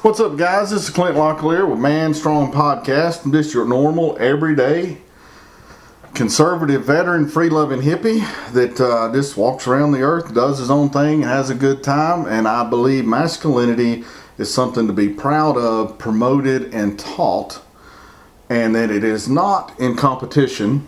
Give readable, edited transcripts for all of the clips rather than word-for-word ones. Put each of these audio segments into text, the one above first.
What's up, guys? This is Clint Locklear with Man Strong Podcast. I'm just your normal, everyday, conservative veteran, free-loving hippie that just walks around the earth, does his own thing, has a good time, and I believe masculinity is something to be proud of, promoted, and taught, and that it is not in competition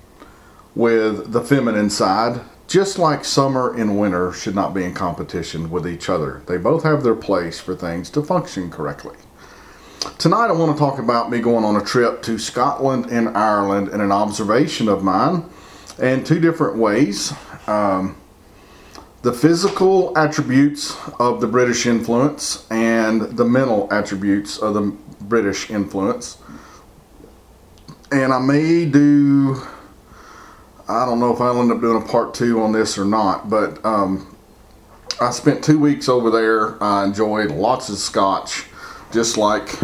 with the feminine side, just like summer and winter should not be in competition with each other. They both have their place for things to function correctly. Tonight I want to talk about me going on a trip to Scotland and Ireland and an observation of mine in two different ways. The physical attributes of the British influence and the mental attributes of the British influence. And I may do... I don't know if I'll end up doing a part 2 on this or not, but I spent 2 weeks over there. I enjoyed lots of scotch, just like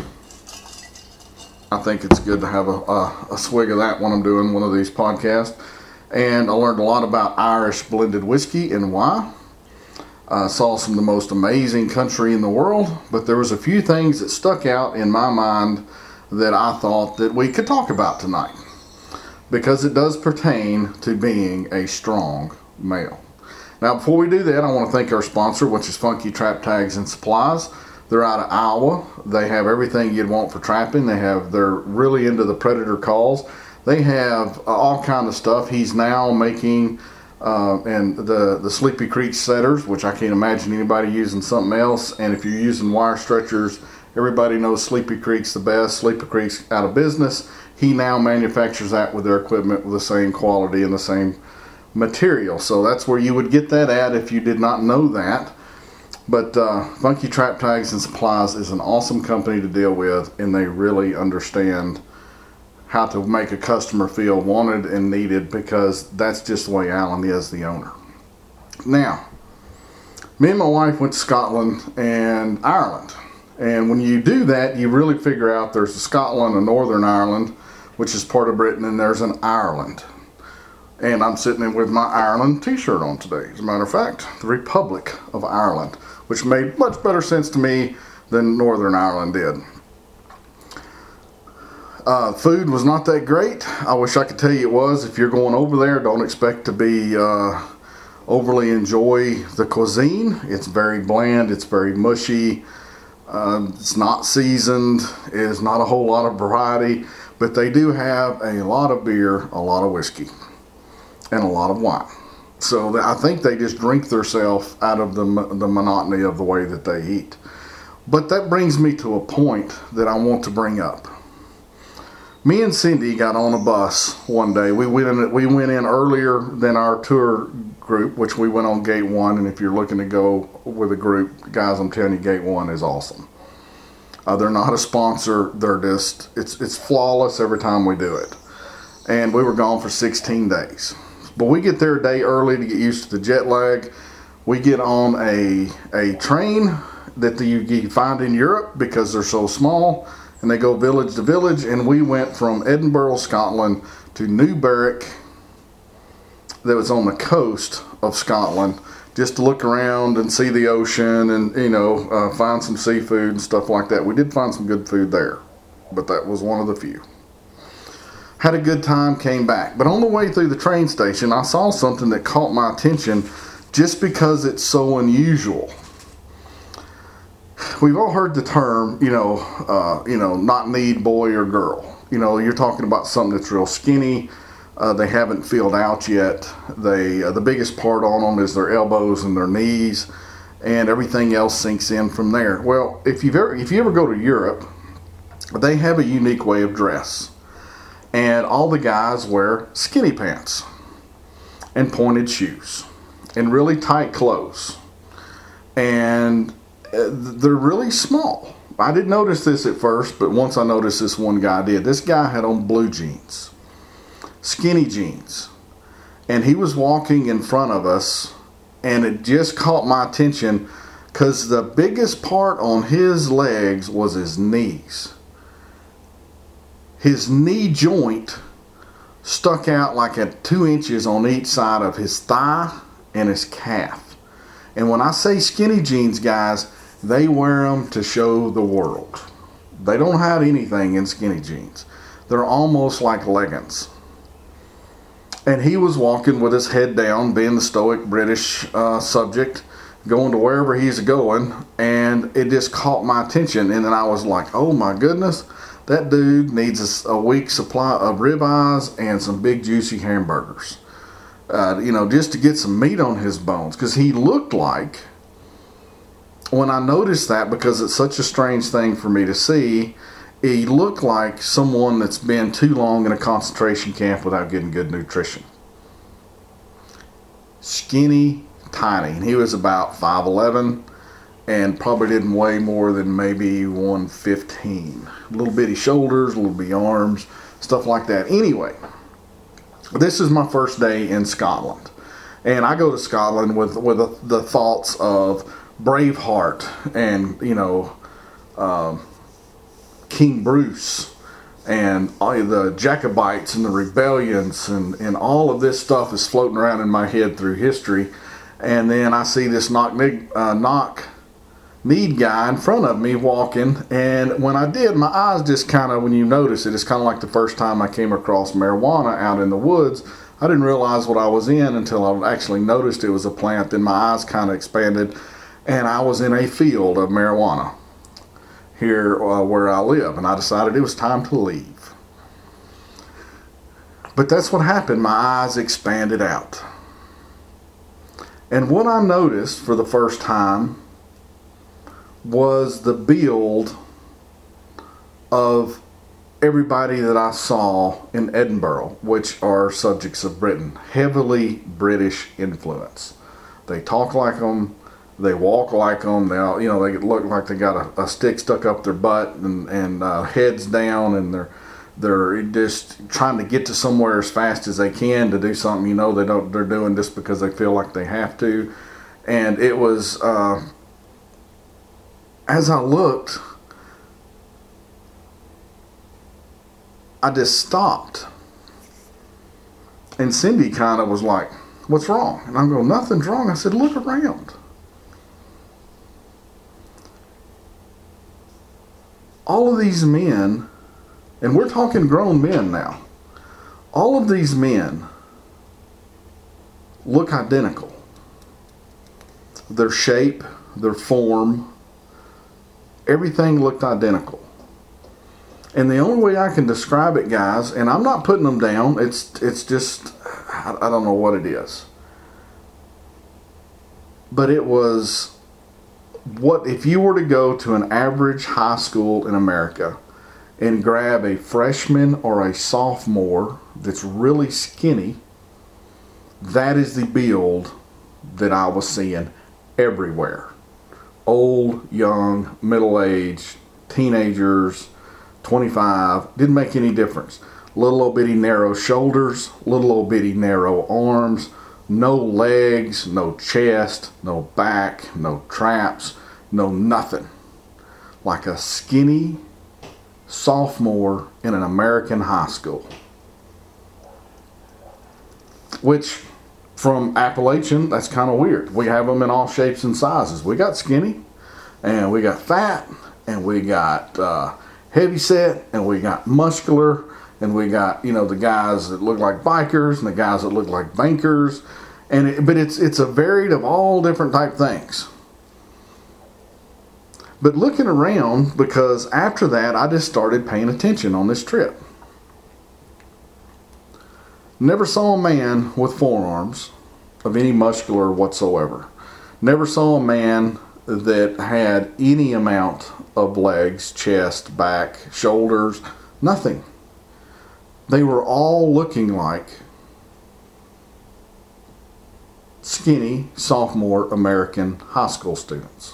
I think it's good to have a swig of that when I'm doing one of these podcasts. And I learned a lot about Irish blended whiskey and why. I saw some of the most amazing country in the world, but there was a few things that stuck out in my mind that I thought that we could talk about tonight, because it does pertain to being a strong male. Now, before we do that, I want to thank our sponsor, which is Funky Trap Tags and Supplies. They're out of Iowa. They have everything you'd want for trapping. They're really into the predator calls. They have all kind of stuff. He's now making and the Sleepy Creek setters, which I can't imagine anybody using something else. And if you're using wire stretchers, everybody knows Sleepy Creek's the best. Sleepy Creek's out of business. He now manufactures that with their equipment with the same quality and the same material. So that's where you would get that at if you did not know that. But Funky Trap Tags and Supplies is an awesome company to deal with, and they really understand how to make a customer feel wanted and needed, because that's just the way Alan is, the owner. Now, me and my wife went to Scotland and Ireland. And when you do that, you really figure out there's a Scotland, a Northern Ireland, which is part of Britain, and there's an Ireland. And I'm sitting in with my Ireland t-shirt on today. As a matter of fact, the Republic of Ireland, which made much better sense to me than Northern Ireland did. Food was not that great. I wish I could tell you it was. If you're going over there, don't expect to be overly enjoy the cuisine. It's very bland. It's very mushy. It's not seasoned. It's not a whole lot of variety. But they do have a lot of beer, a lot of whiskey, and a lot of wine. So I think they just drink themselves out of the monotony of the way that they eat. But that brings me to a point that I want to bring up. Me and Cindy got on a bus one day. We went in earlier than our tour group, which we went on Gate 1. And if you're looking to go with a group, guys, I'm telling you, Gate 1 is awesome. They're not a sponsor. They're just, it's flawless every time we do it. And we were gone for 16 days. But we get there a day early to get used to the jet lag. We get on a train that you find in Europe because they're so small. And they go village to village. And we went from Edinburgh, Scotland to New Berwick, that was on the coast of Scotland, just to look around and see the ocean and, find some seafood and stuff like that. We did find some good food there, but that was one of the few. Had a good time, came back. But on the way through the train station, I saw something that caught my attention just because it's so unusual. We've all heard the term, not need boy or girl. You're talking about something that's real skinny. They haven't filled out yet. The biggest part on them is their elbows and their knees, and everything else sinks in from there. Well, if you ever go to Europe, they have a unique way of dress, and all the guys wear skinny pants and pointed shoes and really tight clothes, and they're really small. I didn't notice this at first, but once I noticed, this one guy did. This guy had on blue jeans, skinny jeans, and he was walking in front of us, and it just caught my attention because the biggest part on his legs was his knees. His knee joint stuck out like at 2 inches on each side of his thigh and his calf. And when I say skinny jeans, guys, They wear them to show the world. They don't hide anything in skinny jeans. They're almost like leggings. And he was walking with his head down, being the stoic British subject, going to wherever he's going, and it just caught my attention. And then I was like, oh my goodness, that dude needs a week's supply of ribeyes and some big juicy hamburgers. Just to get some meat on his bones. Because he looked like, when I noticed that, because it's such a strange thing for me to see, he looked like someone that's been too long in a concentration camp without getting good nutrition. Skinny, tiny. And he was about 5'11", and probably didn't weigh more than maybe 115. Little bitty shoulders, little bitty arms, stuff like that. Anyway, this is my first day in Scotland. And I go to Scotland with the thoughts of Braveheart and, King Bruce and the Jacobites and the rebellions and all of this stuff is floating around in my head through history. And then I see this knock-kneed guy in front of me walking, and when I did, my eyes just kind of, when you notice it, it's kind of like the first time I came across marijuana out in the woods. I didn't realize what I was in until I actually noticed it was a plant. Then my eyes kind of expanded, and I was in a field of marijuana here where I live, and I decided it was time to leave. But that's what happened. My eyes expanded out. And what I noticed for the first time was the build of everybody that I saw in Edinburgh, which are subjects of Britain. Heavily British influence. They talk like them. They walk like them. They look like they got a stick stuck up their butt and heads down, and they're just trying to get to somewhere as fast as they can to do something. They're doing this because they feel like they have to. And it was, as I looked, I just stopped. And Cindy kind of was like, what's wrong? And I'm going, nothing's wrong. I said, look around. All of these men, and we're talking grown men now, all of these men look identical. Their shape, their form, everything looked identical. And the only way I can describe it, guys, and I'm not putting them down, it's just, I don't know what it is. But it was, what if you were to go to an average high school in America and grab a freshman or a sophomore that's really skinny, that is the build that I was seeing everywhere. Old, young, middle-aged, teenagers, 25, didn't make any difference. Little old bitty narrow shoulders, little old bitty narrow arms, no legs, no chest, no back, no traps, no nothing. Like a skinny sophomore in an American high school. Which, from Appalachian, that's kind of weird. We have them in all shapes and sizes. We got skinny, and we got fat, and we got heavy set, and we got muscular, and we got, the guys that look like bikers and the guys that look like bankers. But it's a varied of all different type things. But looking around, because after that I just started paying attention on this trip. Never saw a man with forearms of any muscular whatsoever. Never saw a man that had any amount of legs, chest, back, shoulders, nothing. They were all looking like skinny sophomore American high school students.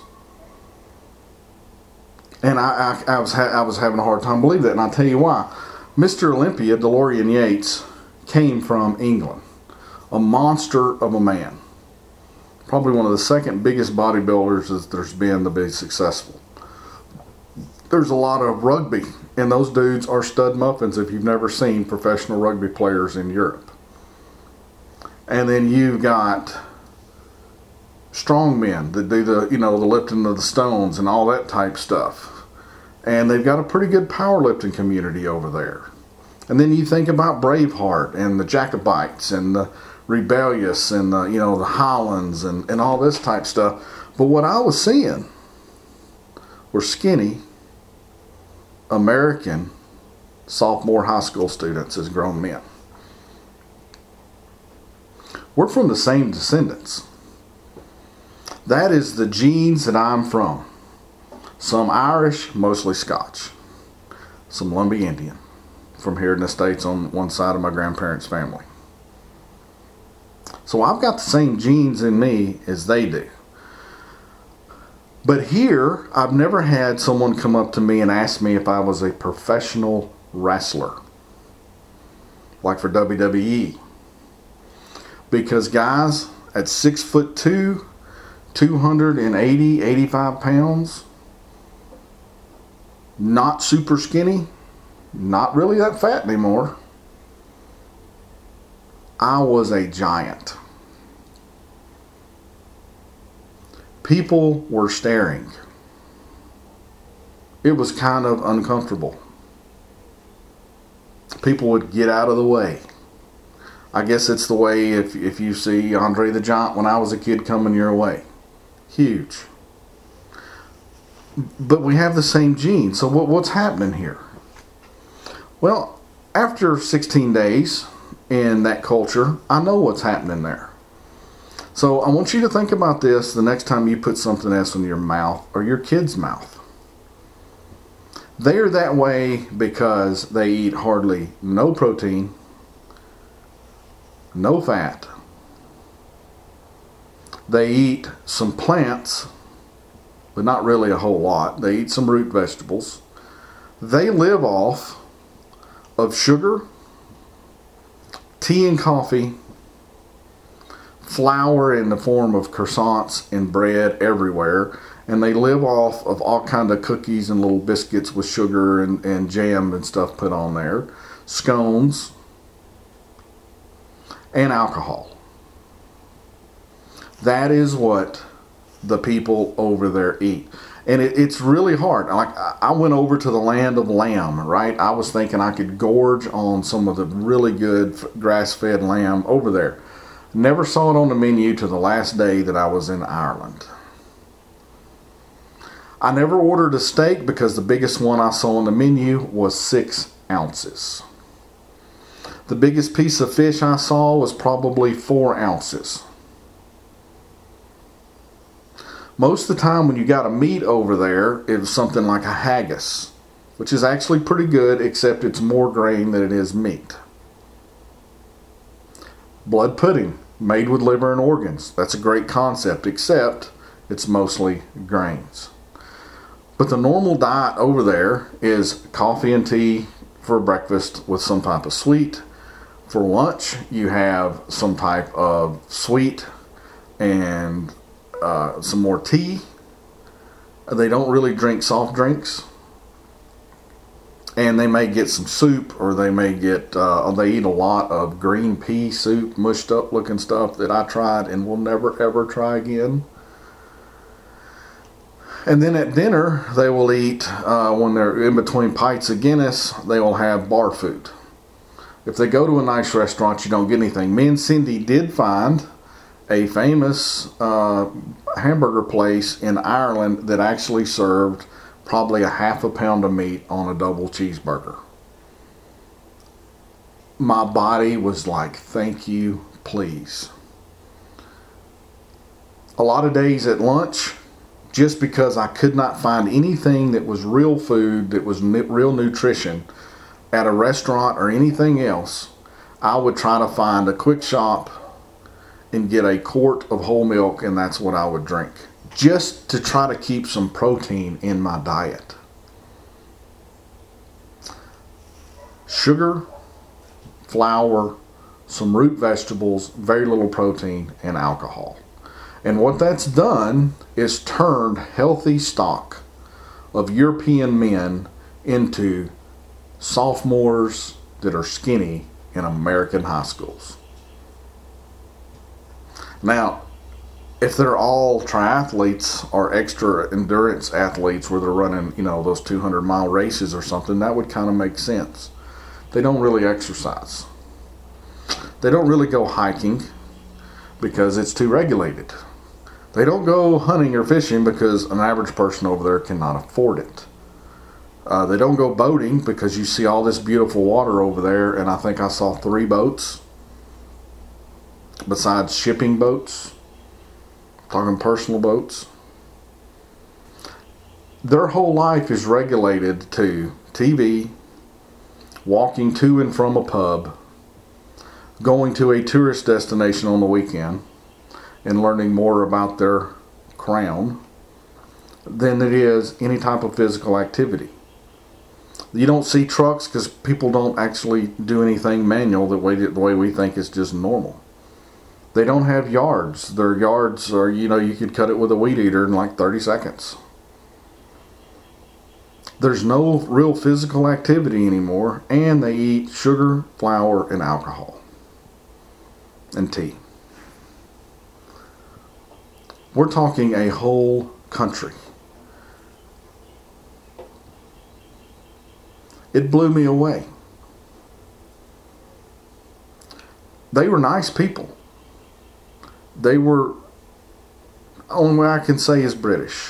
And I was having a hard time believing that, and I'll tell you why. Mr. Olympia, DeLorean Yates, came from England. A monster of a man. Probably one of the second biggest bodybuilders that there's been to be successful. There's a lot of rugby, and those dudes are stud muffins if you've never seen professional rugby players in Europe. And then you've got strong men that do the lifting of the stones and all that type stuff. And they've got a pretty good powerlifting community over there. And then you think about Braveheart and the Jacobites and the Rebellious and the Highlands and all this type stuff. But what I was seeing were skinny American sophomore high school students as grown men. We're from the same descendants. That is the genes that I'm from. Some Irish, mostly Scotch. Some Lumbee Indian from here in the States on one side of my grandparents' family. So I've got the same genes in me as they do. But here, I've never had someone come up to me and ask me if I was a professional wrestler. Like for WWE. Because guys, at 6'2", 280, 85 pounds, not super skinny, not really that fat anymore, I was a giant. People were staring. It was kind of uncomfortable. People would get out of the way. I guess it's the way if you see Andre the Giant when I was a kid coming your way. Huge. But we have the same genes. So what's happening here? Well, after 16 days in that culture, I know what's happening there. So I want you to think about this the next time you put something else in your mouth or your kid's mouth. They are that way because they eat hardly no protein, no fat. They eat some plants, but not really a whole lot. They eat some root vegetables. They live off of sugar, tea and coffee, flour in the form of croissants and bread everywhere, and they live off of all kind of cookies and little biscuits with sugar and jam and stuff put on there, scones, and alcohol. That is what the people over there eat. And it's really hard. Like, I went over to the land of lamb, right? I was thinking I could gorge on some of the really good grass-fed lamb over there. Never saw it on the menu till the last day that I was in Ireland. I never ordered a steak because the biggest one I saw on the menu was 6 ounces. The biggest piece of fish I saw was probably 4 ounces. Most of the time when you got a meat over there, it was something like a haggis, which is actually pretty good, except it's more grain than it is meat. Blood pudding, made with liver and organs. That's a great concept, except it's mostly grains. But the normal diet over there is coffee and tea for breakfast with some type of sweet. For lunch, you have some type of sweet and some more tea. They don't really drink soft drinks. And they may get some soup, or they may get, they eat a lot of green pea soup, mushed up looking stuff that I tried and will never ever try again. And then at dinner, they will eat, when they're in between pints of Guinness, they will have bar food. If they go to a nice restaurant, you don't get anything. Me and Cindy did find a famous hamburger place in Ireland that actually served probably a half a pound of meat on a double cheeseburger. My body was like, thank you, please. A lot of days at lunch, just because I could not find anything that was real food, that was real nutrition at a restaurant or anything else, I would try to find a quick shop and get a quart of whole milk, and that's what I would drink, just to try to keep some protein in my diet. Sugar, flour, some root vegetables, very little protein, and alcohol. And what that's done is turned healthy stock of European men into sophomores that are skinny in American high schools. Now, if they're all triathletes or extra endurance athletes where they're running, those 200-mile races or something, that would kind of make sense. They don't really exercise. They don't really go hiking because it's too regulated. They don't go hunting or fishing because an average person over there cannot afford it. They don't go boating because you see all this beautiful water over there, and I think I saw 3 boats besides shipping boats. Talking personal boats. Their whole life is regulated to TV, walking to and from a pub, going to a tourist destination on the weekend, and learning more about their crown than it is any type of physical activity. You don't see trucks because people don't actually do anything manual the way we think is just normal. They don't have yards. Their yards are, you could cut it with a weed eater in like 30 seconds. There's no real physical activity anymore, and they eat sugar, flour, and alcohol, and tea. We're talking a whole country. It blew me away. They were nice people. They were, only way I can say is British.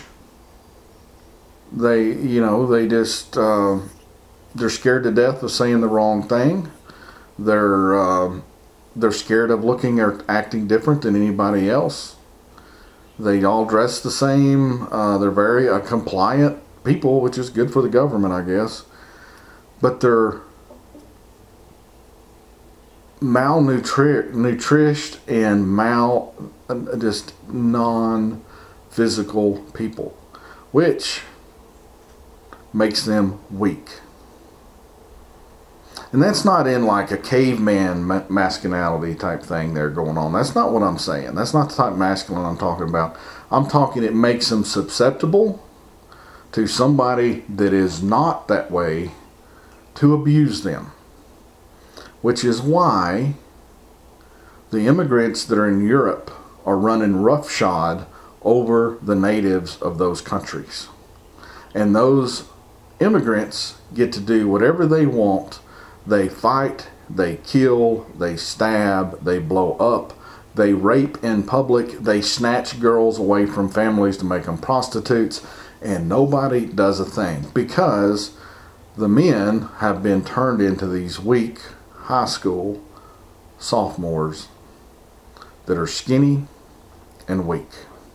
They just, they're scared to death of saying the wrong thing. They're scared of looking or acting different than anybody else. They all dress the same. They're very compliant people, which is good for the government, I guess. But they're malnourished and just non-physical people, which makes them weak. And that's not in like a caveman masculinity type thing there going on. That's not what I'm saying. That's not the type of masculine I'm talking about. I'm talking it makes them susceptible to somebody that is not that way to abuse them. Which is why the immigrants that are in Europe are running roughshod over the natives of those countries. And those immigrants get to do whatever they want. They fight, they kill, they stab, they blow up, they rape in public, they snatch girls away from families to make them prostitutes, and nobody does a thing because the men have been turned into these weak high school sophomores that are skinny and weak.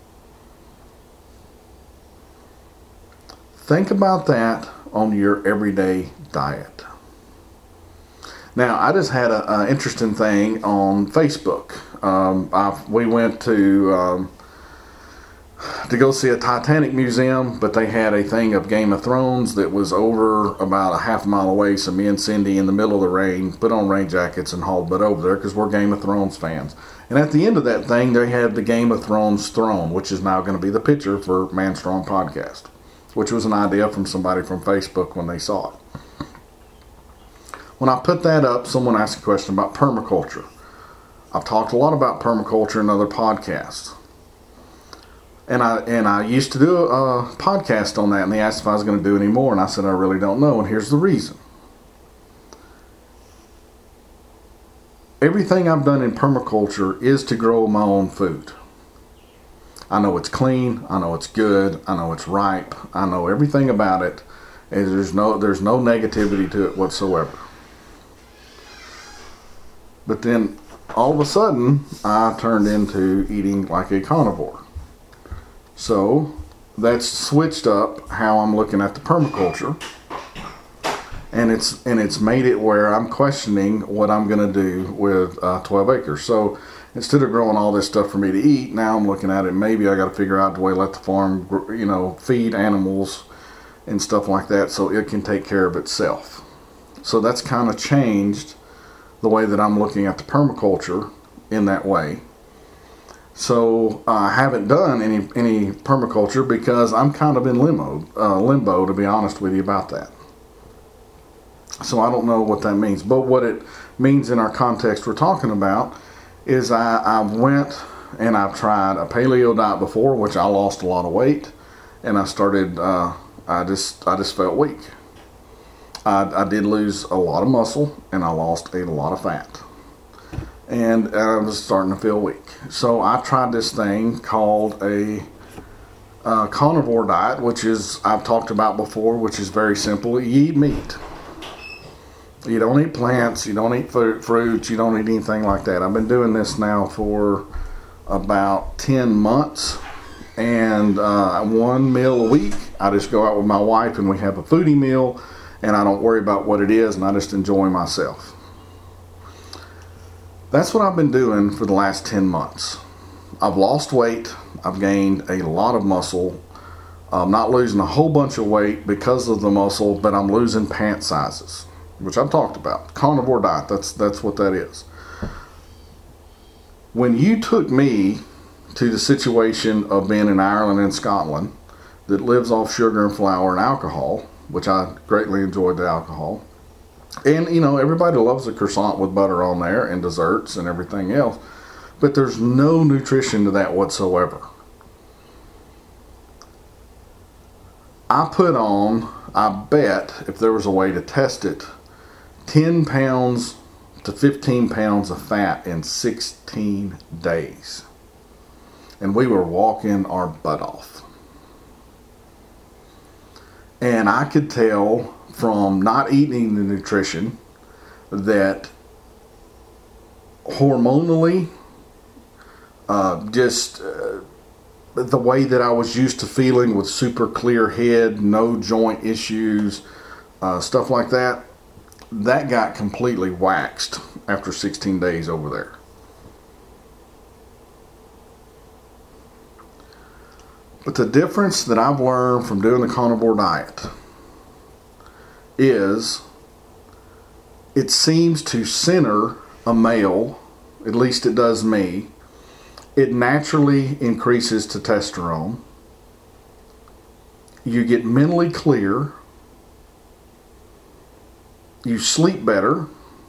Think about that on your everyday diet. Now, I just had an interesting thing on Facebook. We went to go see a Titanic museum, but they had a thing of Game of Thrones that was over about a half mile away. So me and Cindy, in the middle of the rain, put on rain jackets and hauled butt over there because we're Game of Thrones fans. And at the end of that thing, they had the Game of Thrones throne, which is now going to be the picture for Man Strong Podcast, which was an idea from somebody from Facebook when they saw it. When I put that up, someone asked a question about permaculture. I've talked a lot about permaculture in other podcasts. And I used to do a podcast on that, and they asked if I was going to do any more, and I said I really don't know, and here's the reason. Everything I've done in permaculture is to grow my own food. I know it's clean, I know it's good, I know it's ripe, I know everything about it, and there's no negativity to it whatsoever. But then all of a sudden I turned into eating like a carnivore. So that's switched up how I'm looking at the permaculture, and it's made it where I'm questioning what I'm going to do with 12 acres. So instead of growing all this stuff for me to eat, now I'm looking at it. Maybe I got to figure out the way to let the farm, feed animals and stuff like that, so it can take care of itself. So that's kind of changed the way that I'm looking at the permaculture in that way. So I haven't done any permaculture because I'm kind of in limbo, to be honest with you about that. So I don't know what that means. But what it means in our context we're talking about is I went and I've tried a paleo diet before, which I lost a lot of weight, and I started. I just felt weak. I did lose a lot of muscle, and I lost a lot of fat, and I was starting to feel weak. So I tried this thing called a carnivore diet, which is, I've talked about before, which is very simple. You eat meat. You don't eat plants, you don't eat fruits, you don't eat anything like that. I've been doing this now for about 10 months, and one meal a week. I just go out with my wife and we have a foodie meal, and I don't worry about what it is, and I just enjoy myself. That's what I've been doing for the last 10 months. I've lost weight, I've gained a lot of muscle. I'm not losing a whole bunch of weight because of the muscle, but I'm losing pant sizes, which I've talked about. Carnivore diet, that's what that is. When you took me to the situation of being in Ireland and Scotland that lives off sugar and flour and alcohol, which I greatly enjoyed the alcohol, and everybody loves a croissant with butter on there and desserts and everything else, but there's no nutrition to that whatsoever. I put on, I bet, if there was a way to test it, 10 pounds to 15 pounds of fat in 16 days. And we were walking our butt off. And I could tell from not eating the nutrition that hormonally, the way that I was used to feeling with super clear head, no joint issues, stuff like that, that got completely waxed after 16 days over there. But the difference that I've learned from doing the carnivore diet is it seems to center a male, at least it does me. It naturally increases testosterone. You get mentally clear. You sleep better.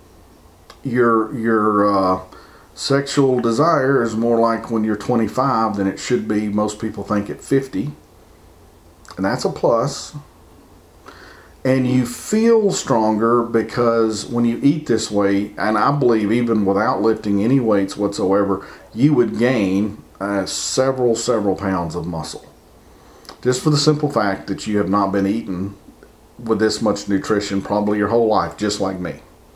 Your sexual desire is more like when you're 25 than it should be. Most people think at 50. And that's a plus. And you feel stronger because when you eat this way, and I believe even without lifting any weights whatsoever, you would gain several pounds of muscle. Just for the simple fact that you have not been eating with this much nutrition probably your whole life, just like me.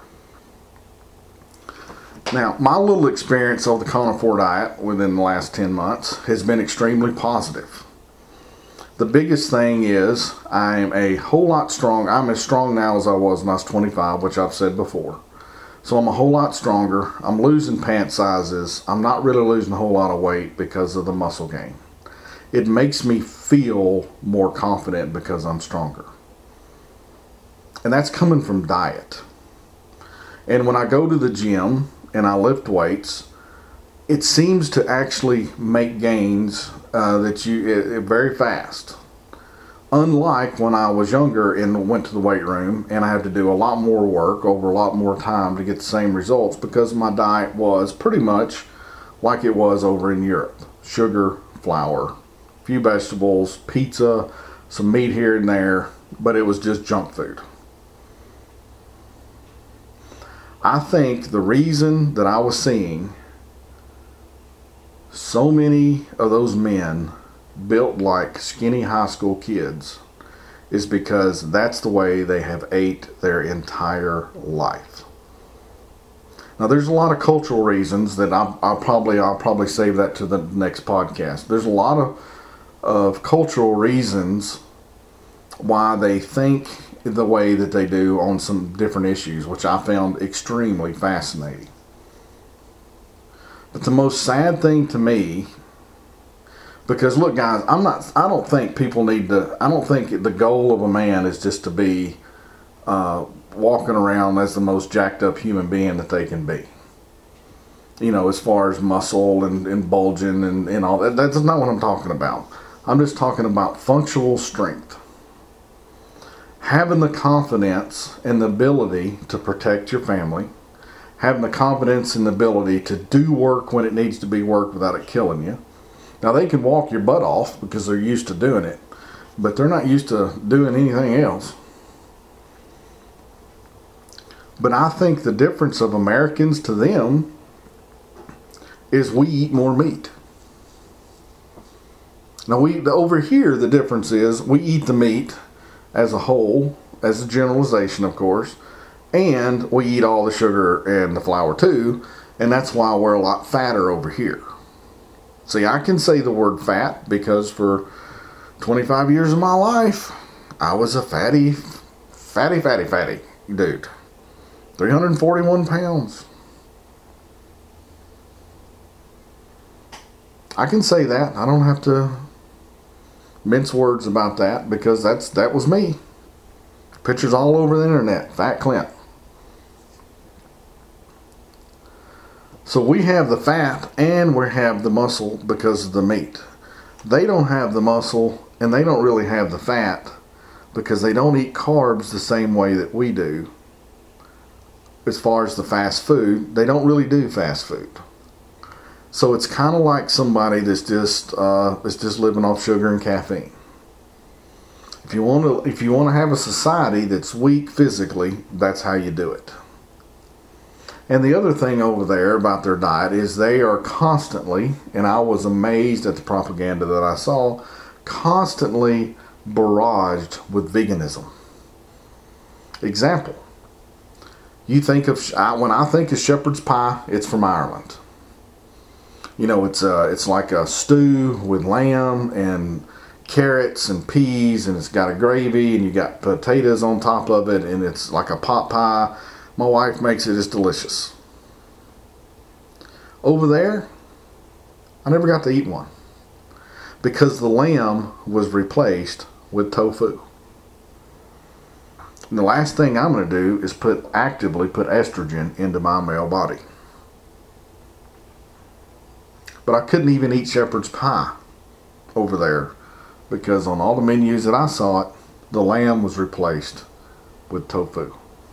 Now, my little experience of the carnivore diet within the last 10 months has been extremely positive. The biggest thing is I'm a whole lot strong. I'm as strong now as I was when I was 25, which I've said before. So I'm a whole lot stronger. I'm losing pant sizes. I'm not really losing a whole lot of weight because of the muscle gain. It makes me feel more confident because I'm stronger. And that's coming from diet. And when I go to the gym and I lift weights, it seems to actually make gains very fast. Unlike when I was younger and went to the weight room and I had to do a lot more work over a lot more time to get the same results because my diet was pretty much like it was over in Europe. Sugar, flour, a few vegetables, pizza, some meat here and there, but it was just junk food. I think the reason that I was seeing so many of those men built like skinny high school kids is because that's the way they have ate their entire life. Now, there's a lot of cultural reasons that I'll probably save that to the next podcast. There's a lot of cultural reasons why they think the way that they do on some different issues, which I found extremely fascinating. But the most sad thing to me, because look guys, I don't think the goal of a man is just to be walking around as the most jacked up human being that they can be. As far as muscle and bulging and all that. That's not what I'm talking about. I'm just talking about functional strength. Having the confidence and the ability to protect your family, having the confidence and the ability to do work when it needs to be worked without it killing you. Now, they can walk your butt off because they're used to doing it, but they're not used to doing anything else. But I think the difference of Americans to them is we eat more meat. Now, over here, the difference is we eat the meat as a whole, as a generalization, of course, and we eat all the sugar and the flour too, and that's why we're a lot fatter over here. See, I can say the word fat because for 25 years of my life, I was a fatty dude. 341 pounds. I can say that. I don't have to mince words about that because that was me. Pictures all over the internet. Fat Clint. So we have the fat and we have the muscle because of the meat. They don't have the muscle and they don't really have the fat because they don't eat carbs the same way that we do. As far as the fast food, they don't really do fast food. So it's kind of like somebody that's just living off sugar and caffeine. If you want to have a society that's weak physically, that's how you do it. And the other thing over there about their diet is they are constantly, and I was amazed at the propaganda that I saw, constantly barraged with veganism. Example. You think of, when I think of shepherd's pie, it's from Ireland. You know, it's like a stew with lamb and carrots and peas, and it's got a gravy, and you got potatoes on top of it, and it's like a pot pie. My wife makes it. It's delicious. Over there, I never got to eat one because the lamb was replaced with tofu. And the last thing I'm going to do is actively put estrogen into my male body. But I couldn't even eat shepherd's pie over there because on all the menus that I saw it, the lamb was replaced with tofu.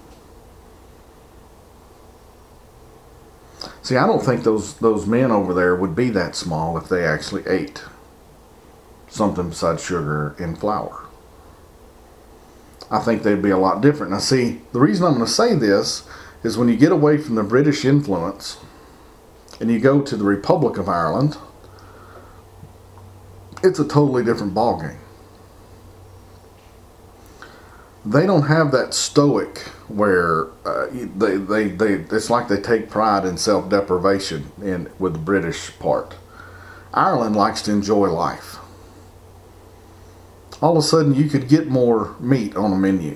See, I don't think those men over there would be that small if they actually ate something besides sugar and flour. I think they'd be a lot different. Now see, the reason I'm going to say this is when you get away from the British influence and you go to the Republic of Ireland, it's a totally different ballgame. They don't have that stoic where it's like they take pride in self-deprivation with the British part. Ireland likes to enjoy life. All of a sudden you could get more meat on a menu.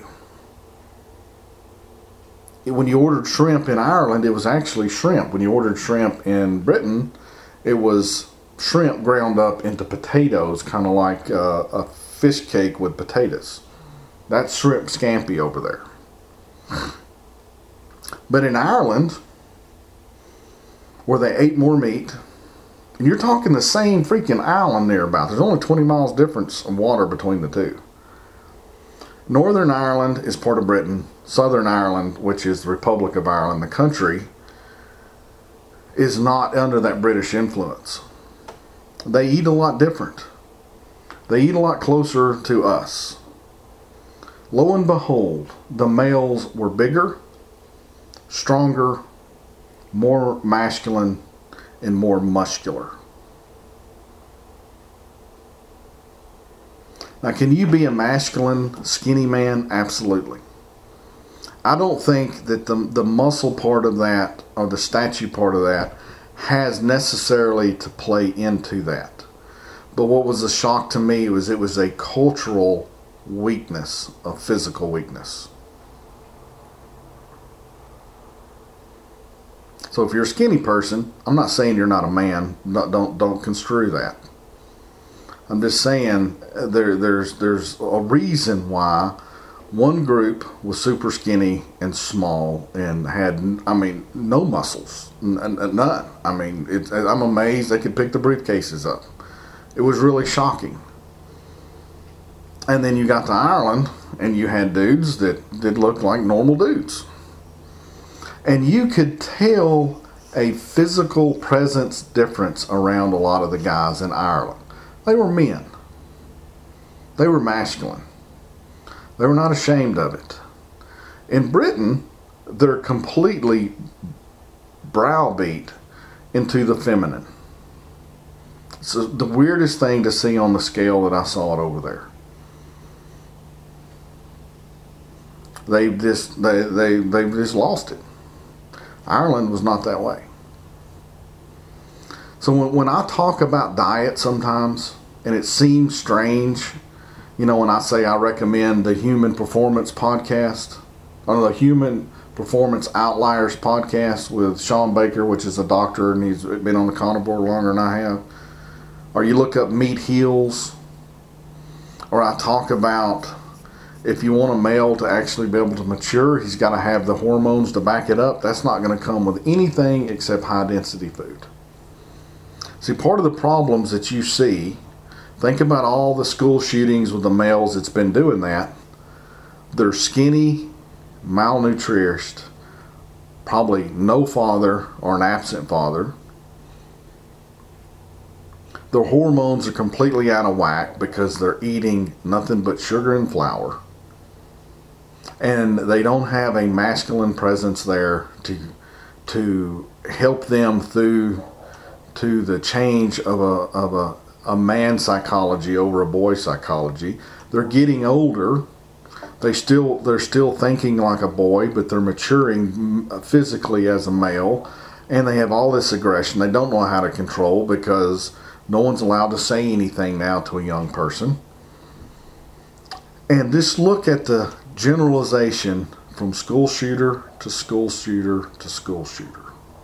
When you ordered shrimp in Ireland, it was actually shrimp. When you ordered shrimp in Britain, it was shrimp ground up into potatoes, kind of like a fish cake with potatoes. That's shrimp scampi over there. But in Ireland, where they ate more meat, and you're talking the same freaking island thereabout. There's only 20 miles difference of water between the two. Northern Ireland is part of Britain. Southern Ireland, which is the Republic of Ireland, the country, is not under that British influence. They eat a lot different. They eat a lot closer to us. Lo and behold, the males were bigger, stronger, more masculine, and more muscular. Now, can you be a masculine, skinny man? Absolutely. I don't think that the muscle part of that, or the statue part of that, has necessarily to play into that. But what was a shock to me was it was a cultural weakness, a physical weakness. So if you're a skinny person, I'm not saying you're not a man. Don't construe that. I'm just saying there's a reason why one group was super skinny and small and had, no muscles, none. I'm amazed they could pick the briefcases up. It was really shocking. And then you got to Ireland and you had dudes that did look like normal dudes. And you could tell a physical presence difference around a lot of the guys in Ireland. They were men. They were masculine. They were not ashamed of it. In Britain, they're completely browbeat into the feminine. It's the weirdest thing to see on the scale that I saw it over there. They've just lost it. Ireland was not that way. So when I talk about diet sometimes, and it seems strange, when I say I recommend the Human Performance podcast, or the Human Performance Outliers podcast with Sean Baker, which is a doctor, and he's been on the carnivore longer than I have. Or you look up Meat Heals, or I talk about if you want a male to actually be able to mature, he's got to have the hormones to back it up. That's not going to come with anything except high-density food. See, part of the problems that you see, think about all the school shootings with the males that's been doing that. They're skinny, malnourished, probably no father or an absent father. Their hormones are completely out of whack because they're eating nothing but sugar and flour. And they don't have a masculine presence there to help them through to the change of a man psychology over a boy psychology. They're getting older. They're still thinking like a boy, but they're maturing physically as a male, and they have all this aggression they don't know how to control because no one's allowed to say anything now to a young person. And just look at the generalization from school shooter to school shooter to school shooter.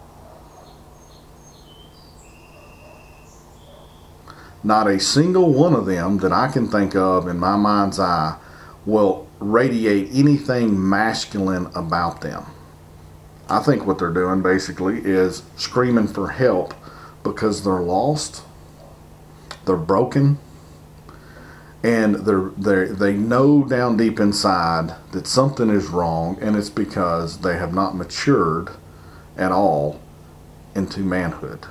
Not a single one of them that I can think of in my mind's eye will radiate anything masculine about them. I think what they're doing basically is screaming for help because they're lost, they're broken, and they know down deep inside that something is wrong, and it's because they have not matured at all into manhood.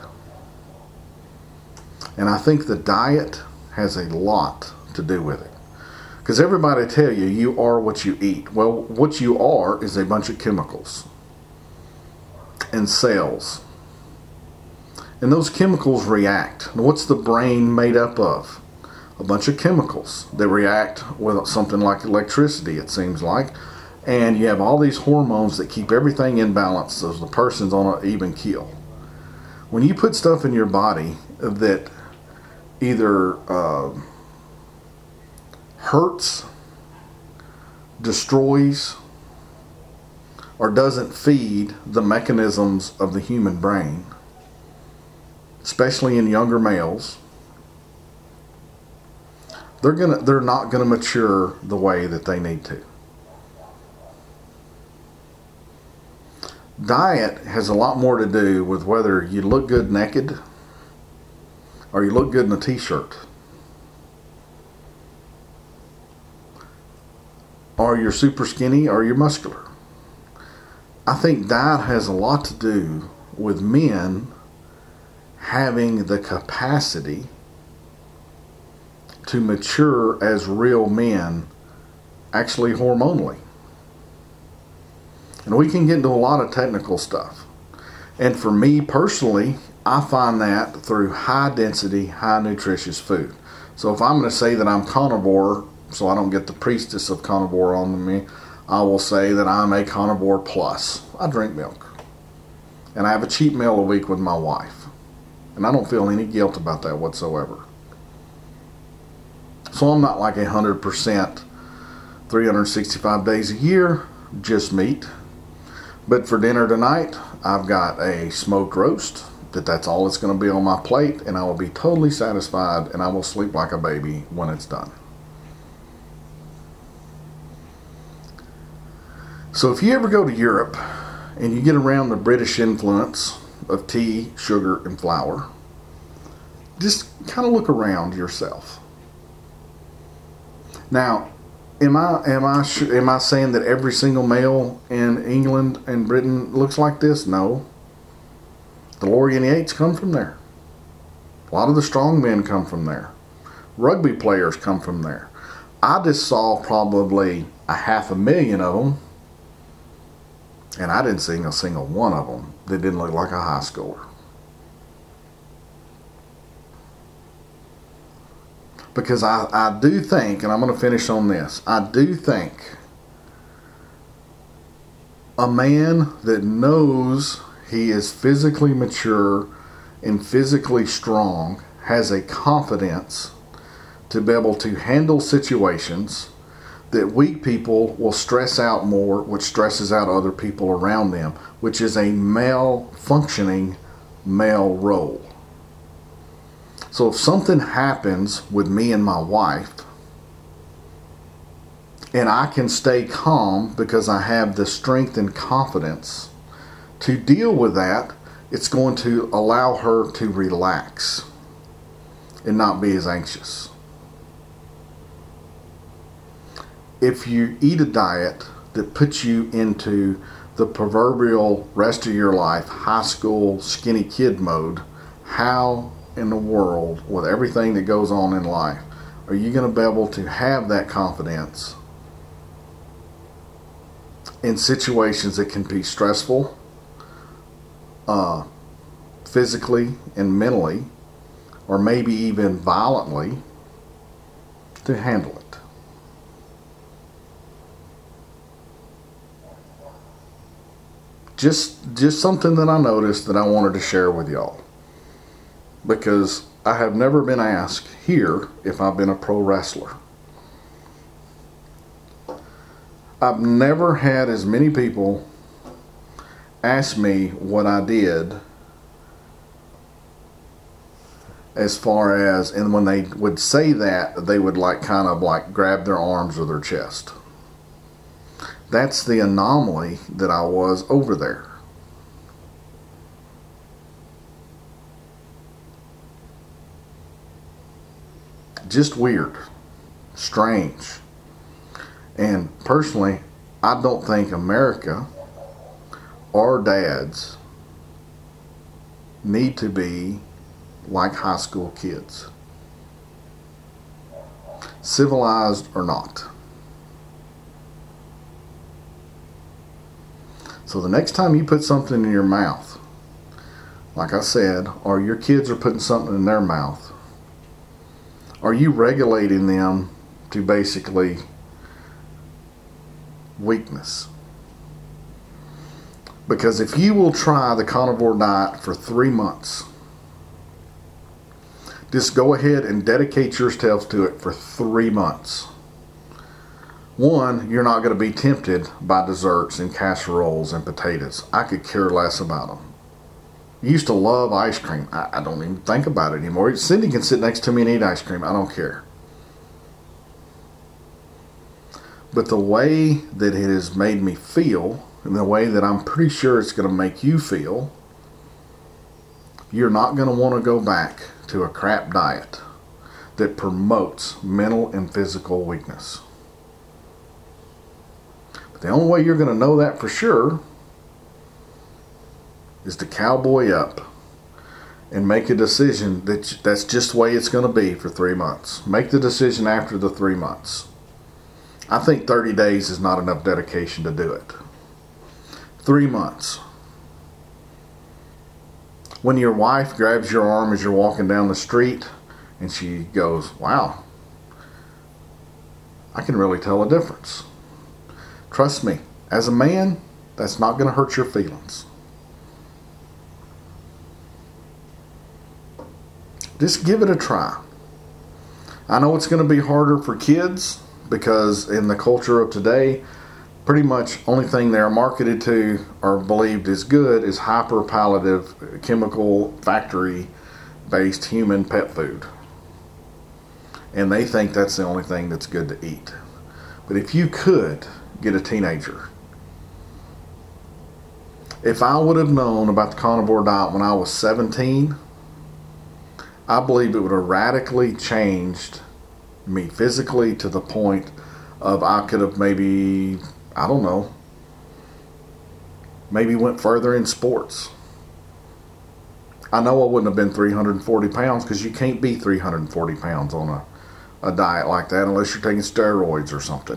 And I think the diet has a lot to do with it. Because everybody tell you, you are what you eat. Well, what you are is a bunch of chemicals and cells. And those chemicals react. And what's the brain made up of? A bunch of chemicals. They react with something like electricity, it seems like. And you have all these hormones that keep everything in balance so the person's on an even keel. When you put stuff in your body that either hurts, destroys, or doesn't feed the mechanisms of the human brain, especially in younger males, they're not gonna mature the way that they need to. Diet has a lot more to do with whether you look good naked or you look good in a t-shirt, or you're super skinny or you're muscular. I think diet has a lot to do with men having the capacity to mature as real men, actually hormonally. And we can get into a lot of technical stuff. And for me personally, I find that through high density, high nutritious food. So if I'm going to say that I'm carnivore, so I don't get the priestess of carnivore on me, I will say that I'm a carnivore plus. I drink milk. And I have a cheat meal a week with my wife. And I don't feel any guilt about that whatsoever. So I'm not like 100%, 365 days a year, just meat. But for dinner tonight, I've got a smoked roast. That's all that's going to be on my plate, and I will be totally satisfied, and I will sleep like a baby when it's done. So if you ever go to Europe and you get around the British influence of tea, sugar, and flour, just kind of look around yourself. Now, Am I saying that every single male in England and Britain looks like this? No. The Lorien Yates come from there. A lot of the strong men come from there. Rugby players come from there. I just saw probably 500,000 of them, and I didn't see a single one of them that didn't look like a high schooler. Because I do think, and I'm going to finish on this, I do think a man that knows he is physically mature and physically strong has a confidence to be able to handle situations that weak people will stress out more, which stresses out other people around them, which is a functioning male role. So if something happens with me and my wife, and I can stay calm because I have the strength and confidence to deal with that, it's going to allow her to relax and not be as anxious. If you eat a diet that puts you into the proverbial rest of your life, high school skinny kid mode, how in the world, with everything that goes on in life, are you going to be able to have that confidence in situations that can be stressful, physically and mentally, or maybe even violently, to handle it? Just something that I noticed that I wanted to share with y'all. Because I have never been asked here if I've been a pro wrestler. I've never had as many people ask me what I did, as far as, and when they would say that, they would kind of grab their arms or their chest. That's the anomaly that I was over there. Just weird, strange. And personally, I don't think America or dads need to be like high school kids, civilized or not. So the next time you put something in your mouth, like I said, or your kids are putting something in their mouth, are you regulating them to basically weakness? Because if you will try the carnivore diet for 3 months, just go ahead and dedicate yourself to it for 3 months. One, you're not going to be tempted by desserts and casseroles and potatoes. I could care less about them. I used to love ice cream. I don't even think about it anymore. Cindy can sit next to me and eat ice cream. I don't care. But the way that it has made me feel, and the way that I'm pretty sure it's going to make you feel, you're not going to want to go back to a crap diet that promotes mental and physical weakness. But the only way you're going to know that for sure is to cowboy up and make a decision that's just the way it's going to be for 3 months. Make the decision after the 3 months. I think 30 days is not enough dedication to do it. 3 months. When your wife grabs your arm as you're walking down the street and she goes, "Wow, I can really tell a difference." Trust me, as a man, that's not going to hurt your feelings. Just give it a try. I know it's going to be harder for kids because in the culture of today, pretty much only thing they're marketed to or believed is good is hyper-palliative, chemical, factory-based human pet food. And they think that's the only thing that's good to eat. But if you could get a teenager, if I would have known about the carnivore diet when I was 17, I believe it would have radically changed me physically to the point of I could have maybe, I don't know, maybe went further in sports. I know I wouldn't have been 340 pounds because you can't be 340 pounds on a diet like that unless you're taking steroids or something.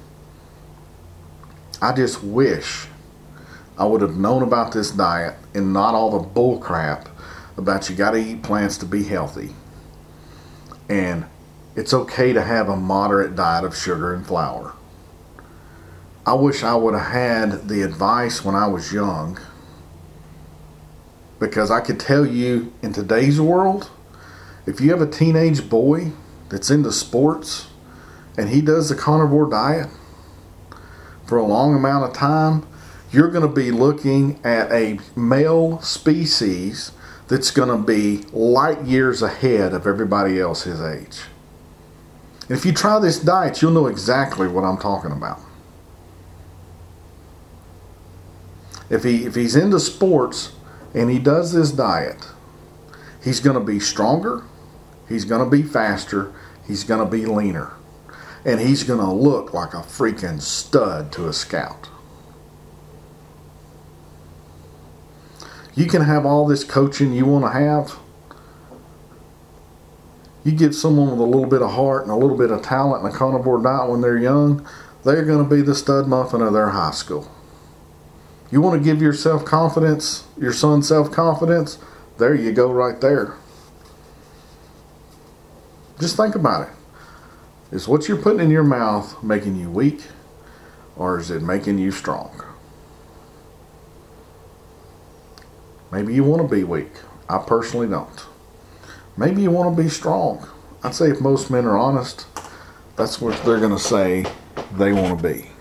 I just wish I would have known about this diet and not all the bull crap about you got to eat plants to be healthy. And it's okay to have a moderate diet of sugar and flour. I wish I would have had the advice when I was young, because I could tell you in today's world, if you have a teenage boy that's into sports and he does the carnivore diet for a long amount of time, you're going to be looking at a male species that's going to be light years ahead of everybody else his age. And if you try this diet, you'll know exactly what I'm talking about. If he's into sports and he does this diet, he's going to be stronger, he's going to be faster, he's going to be leaner, and he's going to look like a freaking stud to a scout. You can have all this coaching you want to have. You give someone with a little bit of heart and a little bit of talent in a carnivore diet when they're young, they're going to be the stud muffin of their high school. You want to give your self-confidence, your son self-confidence, there you go right there. Just think about it. Is what you're putting in your mouth making you weak, or is it making you strong? Maybe you want to be weak. I personally don't. Maybe you want to be strong. I'd say if most men are honest, that's what they're going to say they want to be.